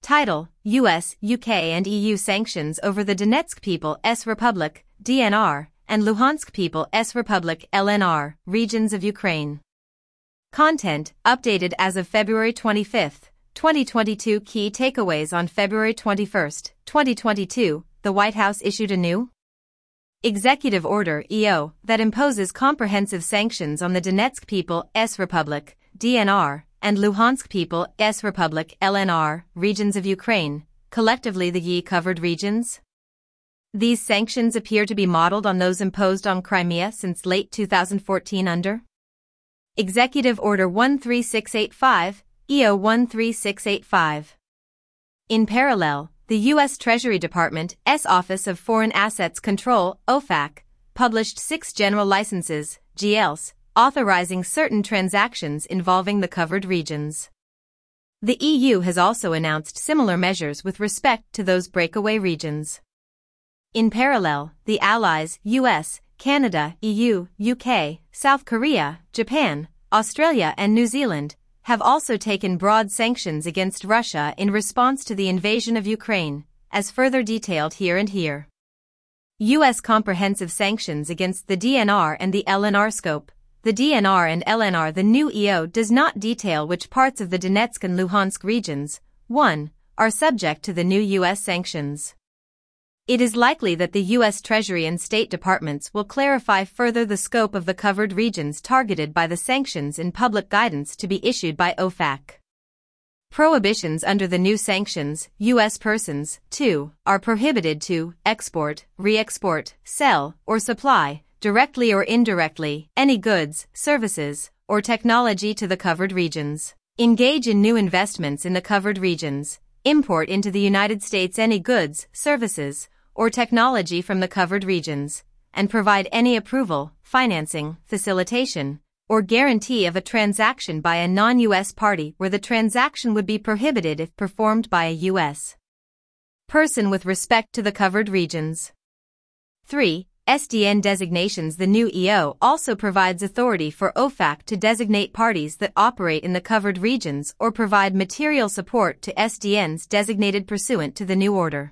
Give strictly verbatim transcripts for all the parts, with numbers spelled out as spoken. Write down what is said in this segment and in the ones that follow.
Title: U S, U K and E U sanctions over the Donetsk People's Republic, D N R, and Luhansk People's Republic, L N R, regions of Ukraine. Content: updated as of February twenty-fifth, twenty twenty-two. Key takeaways: on February twenty-first, twenty twenty-two, the White House issued a new Executive Order E O that imposes comprehensive sanctions on the Donetsk People's Republic, D N R, and Luhansk People's Republic, L N R, regions of Ukraine, collectively the Y covered regions. These sanctions appear to be modeled on those imposed on Crimea since late two thousand fourteen under Executive Order one three six eight five, E O one three six eight five. In parallel, the U S Treasury Department's Office of Foreign Assets Control, O F A C, published six general licenses, G Ls, authorizing certain transactions involving the covered regions. The E U has also announced similar measures with respect to those breakaway regions. In parallel, the Allies, U S, Canada, E U, U K, South Korea, Japan, Australia and New Zealand, have also taken broad sanctions against Russia in response to the invasion of Ukraine, as further detailed here and here. U S comprehensive sanctions against the D N R and the L N R scope. The D N R and L N R. The new E O does not detail which parts of the Donetsk and Luhansk regions, one, are subject to the new U S sanctions. It is likely that the U S Treasury and State Departments will clarify further the scope of the covered regions targeted by the sanctions in public guidance to be issued by O F A C. Prohibitions under the new sanctions: U S persons, two, are prohibited to export, re-export, sell, or supply, directly or indirectly, any goods, services, or technology to the covered regions, engage in new investments in the covered regions, import into the United States any goods, services, or technology from the covered regions, and provide any approval, financing, facilitation, or guarantee of a transaction by a non-U S party where the transaction would be prohibited if performed by a U S person with respect to the covered regions. three. S D N designations. The new E O also provides authority for O F A C to designate parties that operate in the covered regions or provide material support to S D Ns designated pursuant to the new order.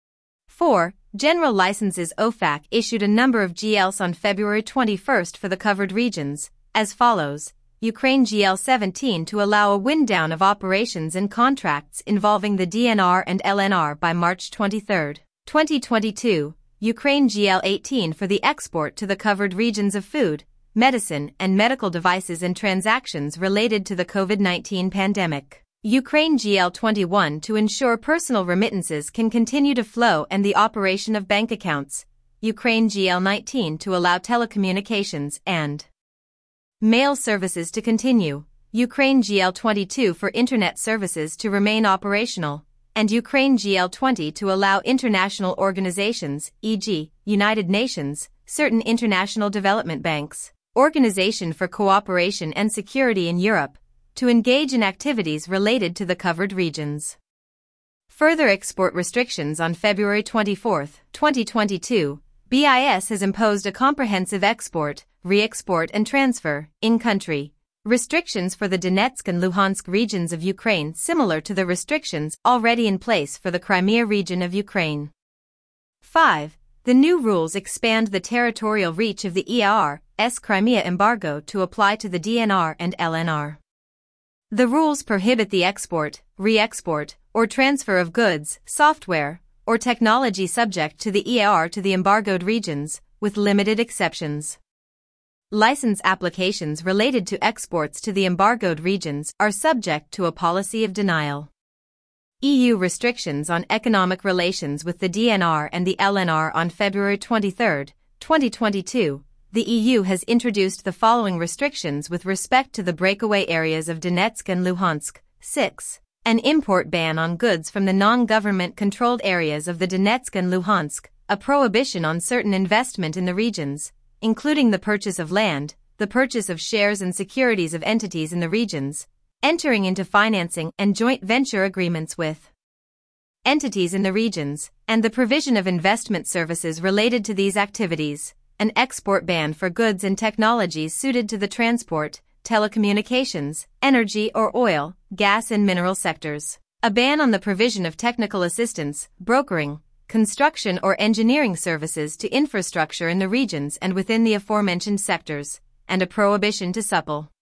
four. General licenses. O F A C issued a number of G Ls on February twenty-first for the covered regions, as follows: Ukraine G L seventeen to allow a wind-down of operations and contracts involving the D N R and L N R by March twenty-third, twenty twenty-two. Ukraine G L eighteen for the export to the covered regions of food, medicine and medical devices and transactions related to the COVID nineteen pandemic. Ukraine G L twenty-one to ensure personal remittances can continue to flow and the operation of bank accounts. Ukraine G L nineteen to allow telecommunications and mail services to continue. Ukraine G L twenty-two for internet services to remain operational. And Ukraine G L twenty to allow international organizations, for example, United Nations, certain international development banks, Organization for Cooperation and Security in Europe, to engage in activities related to the covered regions. Further export restrictions. On February twenty-fourth, twenty twenty-two, B I S has imposed a comprehensive export, re-export and transfer, in-country, restrictions for the Donetsk and Luhansk regions of Ukraine similar to the restrictions already in place for the Crimea region of Ukraine. five. The new rules expand the territorial reach of the E R's Crimea embargo to apply to the D N R and L N R. The rules prohibit the export, re-export, or transfer of goods, software, or technology subject to the E R to the embargoed regions, with limited exceptions. License applications related to exports to the embargoed regions are subject to a policy of denial. E U restrictions on economic relations with the D N R and the L N R. On February twenty-third, twenty twenty-two, the E U has introduced the following restrictions with respect to the breakaway areas of Donetsk and Luhansk. six. An import ban on goods from the non-government controlled areas of the Donetsk and Luhansk, a prohibition on certain investment in the regions, including the purchase of land, the purchase of shares and securities of entities in the regions, entering into financing and joint venture agreements with entities in the regions, and the provision of investment services related to these activities, an export ban for goods and technologies suited to the transport, telecommunications, energy or oil, gas and mineral sectors, A ban on the provision of technical assistance, brokering, construction or engineering services to infrastructure in the regions and within the aforementioned sectors, and a prohibition to supple